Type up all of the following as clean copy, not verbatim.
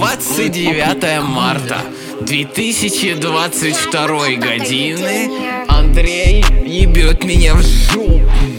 29 марта 2022 годины. Андрей ебет меня в жопу.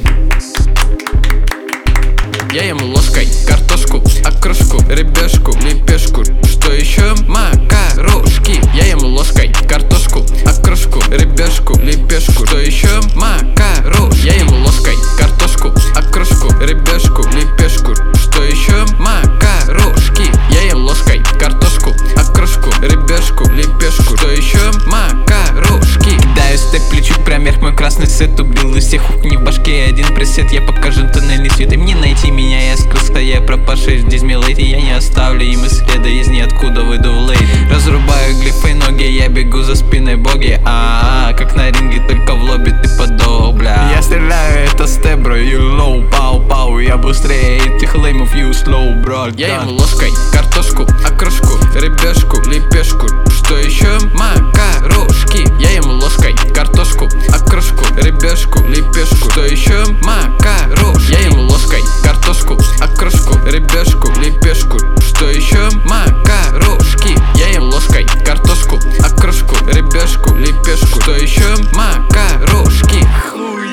Я ем ложкой картошку, окрошку, рыбешку, лепешку. Что еще? Макарошки. Я ем ложкой картошку, окрошку, рыбешку, лепешку. Что еще? Макарошки. Я ем ложкой картошку, окрошку, рыбешку, лепешку. Что еще? Макарошки. Я ем ложкой картошку, окрошку, рыбешку, лепешку. Что еще? Макарошки. Кидаю степ, плечу прям вверх, мой красный сет. Убил из всех хук не в башке, один пресет. Я покажу тоннельный свет, и мне найти меня. Я скрылся, я пропавший в дизмилейте. Я не оставлю им и следа из ниоткуда выйду в лейт. Разрубаю глифы ноги, я бегу за спиной боги. Как на ринге, только в лобби ты подобля. Я стреляю, это степ, бро, you low, пау-пау. Я быстрее этих леймов, you slow, бро. Я ем ложкой картошку, окрошку, рыбешку, лепешку. Что еще? Макарошки. Я ем ложкой картошку, окрошку, рыбешку, лепешку. Что еще? Макарошки. Я ем ложкой картошку, окрошку, рыбешку, лепешку. Что еще? Макарошки. Я ем ложкой картошку, окрошку, рыбешку, лепешку. Что еще? Макарошки. Хуй.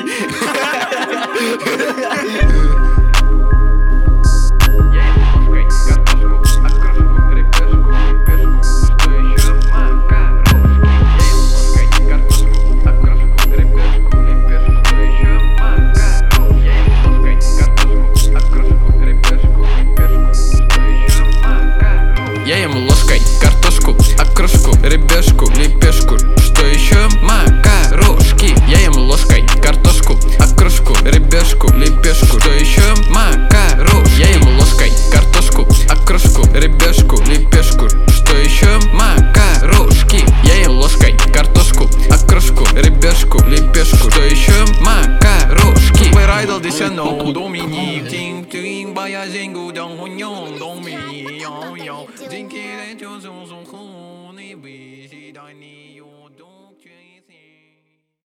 Я ем ложкой картошку, окрошку, рыбешку, лепешку. Что еще? Макарошки. Я ем ложкой картошку, окрошку, рыбешку, лепешку. Что еще? Макарошки. Я ем ложкой картошку, окрошку, рыбешку, лепешку. Что еще? Макарошки. Я ем ложкой картошку, окрошку, рыбешку, лепешку. Что еще? Макарошки. Райдл десяно, доминик, тинг-тинг, баязингу, дong-хуньон, доминик. Динки, дэнчо, зон-зон, хуни, бisi, дайни.